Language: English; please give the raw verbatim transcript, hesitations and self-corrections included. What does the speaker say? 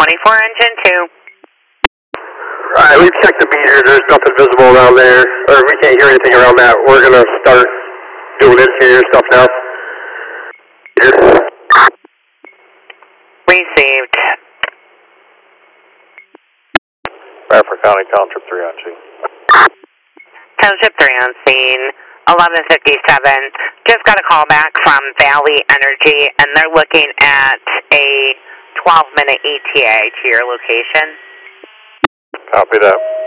twenty-four, engine two. Alright, we've checked the meter. There's nothing visible around there, or we can't hear anything around that. We're going to start doing interior stuff now. Here. Received. Bradford County, Township three on scene. Township three on scene, eleven fifty-seven. Just got a call back from Valley Energy, and they're looking at a twelve minute E T A to your location. Copy that.